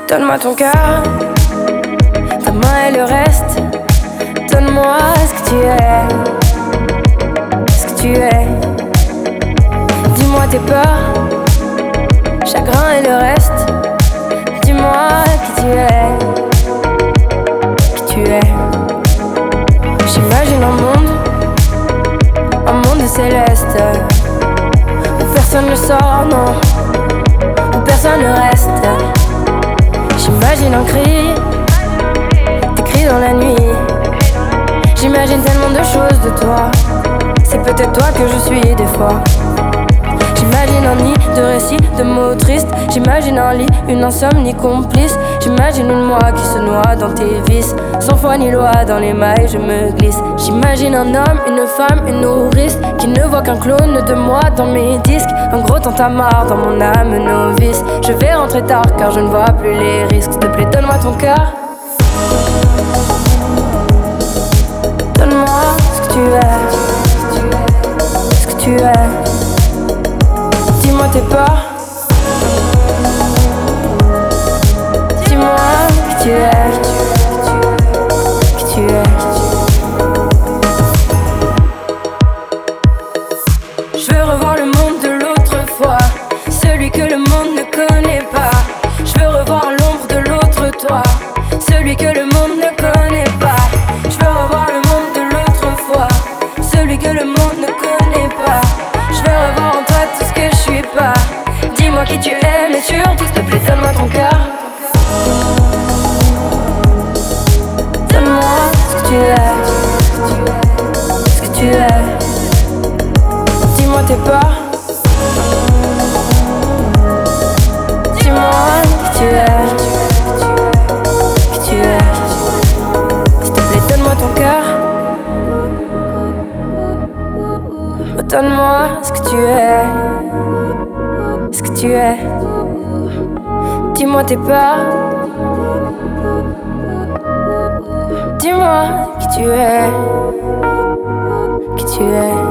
Donne-moi ton cœur, ta main et le reste. Donne-moi ce que tu es, ce que tu es. Dis-moi tes peurs, chagrin et le reste. Dis-moi qui tu es, qui tu es. J'imagine un monde céleste, où personne ne sort, non, où personne ne reste. J'imagine un cri, des cris dans la nuit. J'imagine tellement de choses de toi. C'est peut-être toi que je suis des fois. J'imagine un nid de récits, de mots tristes. J'imagine un lit, une insomnie complice. J'imagine une moi qui se noie dans tes vices. Sans foi ni loi, dans les mailles je me glisse. J'imagine un homme, une femme, une nourrice qui ne voit qu'un clone de moi dans mes disques. Un gros tintamarre dans mon âme novice. Je vais rentrer tard car je ne vois plus les risques. S'il te plaît, donne-moi ton cœur. Donne-moi ce que tu es, ce que tu es. Dis-moi tes peurs. Dis-moi qui tu es, qui tu es. Je veux revoir le monde de l'autre fois, celui que le monde ne connaît pas. Je veux revoir l'ombre de l'autre toi, celui que le monde ne connaît pas. Je veux revoir le monde de l'autre fois, celui que le monde ne connaît pas. Je veux revoir en toi tout ce que je suis pas. Dis-moi qui tu es, mais surtout s'il te plaît donne-moi ton cœur. Donne-moi ce que tu es, ce que tu es. Dis-moi tes peurs. Dis-moi qui tu es, qui tu es. S'il te plaît donne-moi ton cœur. Donne-moi ce que tu es, ce que tu es. Dis-moi tes peurs. Dis-moi qui tu es, qui tu es.